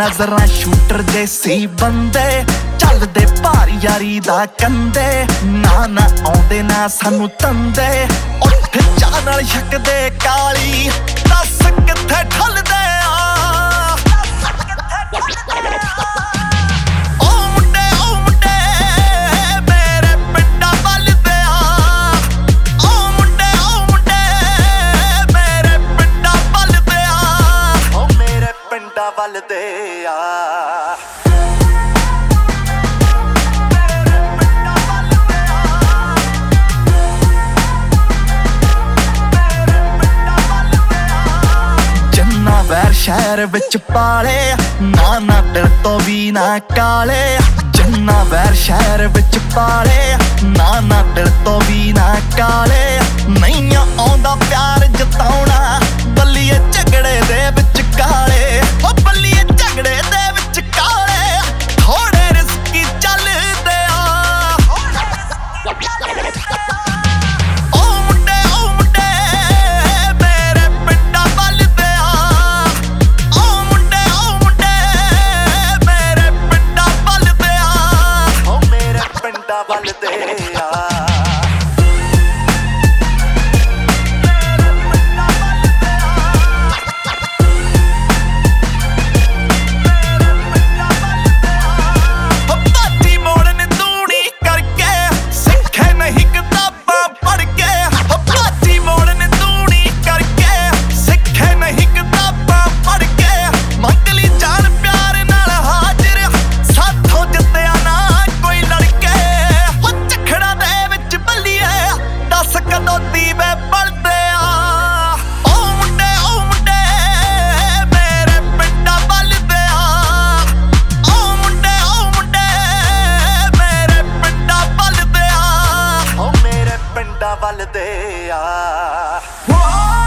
ਨਜ਼ਰਾਂ ਸ਼ੂਟਰ ਦੇ ਸੀ ਬੰਦੇ, ਚੱਲਦੇ ਭਾਰੀ ਯਾਰੀ ਦਾ ਕੰਦੇ। ਨਾ ਨਾ ਆਉਂਦੇ ਨਾ ਸਾਨੂੰ ਤੰਦੇ, ਉੱਠ ਚਾਹ ਨਾਲ ਛਕਦੇ ਕਾਲੀ, ਦੱਸ ਕਿੱਥੇ ਠੱਲਦੇ ਆ। ਵੱਲਦੇ ਆ ਜੰਨਾ ਵੈਰ ਸ਼ਹਿਰ ਵਿੱਚ ਪਾਲੇ, ਨਾ ਨਾ ਦਿਲ ਤੋਂ ਵੀ ਨਾ ਕਾਲੇ। ਜੰਨਾ ਵੈਰ ਸ਼ਹਿਰ ਵਿੱਚ ਪਾਲੇ, ਨਾ ਨਾ ਦਿਲ ਤੋਂ ਵੀ ਨਾ ਕਾਲੇ। ਨਹੀਂ ਆਉਂਦਾ ਪਿਆਰ ਜਤਾਉਣਾ, ਬੱਲੀਏ ਝਗੜੇ ਦੇ ਵਿੱਚ ਕਾਲੇ। ਉਹ ਬੱਲੀਏ ਝਗੜੇ ਦੇ ਵਿੱਚ ਕਾਲੇ, ਥੋੜੇ ਰਿਸਕੀ ਚੱਲਦੇ ਆ। ਵੱਲਦੇ ਆ ਬਾਤੀ ਮੋੜਨ ਦੂਣੀ ਕਰਕੇ, ਸਿੱਖੇ ਨਹੀਂ ਕਿਤਾਬਾਂ ਪੜ੍ਹ ਕੇ। ਬਾਤੀ ਮੋੜਨ ਦੂਣੀ ਕਰਕੇ, ਸਿੱਖੇ ਨਹੀਂ ਕਿਤਾਬਾਂ ਪੜ੍ਹ ਕੇ। ਮੰਗ ਲਈ ਜਾਨ ਪਿਆਰ ਨਾਲ ਹਾਜ਼ਰ, ਸਾਥੋਂ ਜਿੱਤਿਆ ਨਾ ਕੋਈ ਲੜਕੇ। ਕਦੋਂ ਦੀਵੇ ਬਲਦੇ ਆ, ਉਹ ਮੁੰਡੇ ਮੇਰੇ ਪਿੰਡਾਂ ਵੱਲਦੇ ਆ। ਉਹ ਮੁੰਡੇ ਮੇਰੇ ਪਿੰਡਾਂ ਵੱਲਦੇ ਆ। ਉਹ ਮੇਰੇ ਪਿੰਡਾਂ ਵੱਲਦੇ ਆ।